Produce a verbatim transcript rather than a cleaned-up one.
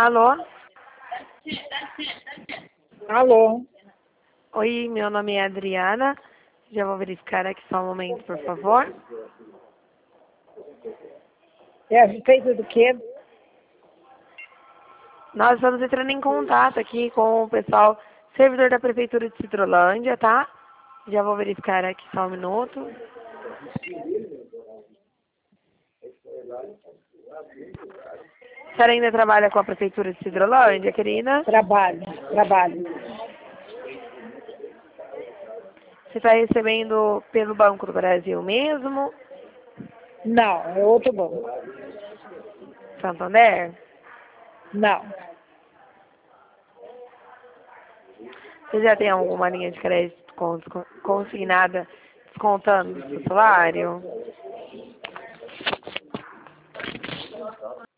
Alô? Alô? Oi, meu nome é Adriana. Já vou verificar aqui só um momento, por favor. É a respeito do quê? Nós estamos entrando em contato aqui com o pessoal, servidor da Prefeitura de Citrolândia, tá? Já vou verificar aqui só um minuto. A senhora ainda trabalha com a Prefeitura de Citrolândia, querida? Trabalho, trabalho. Você está recebendo pelo Banco do Brasil mesmo? Não, é outro banco. Santander? Não. Você já tem alguma linha de crédito cons- consignada descontando do seu salário?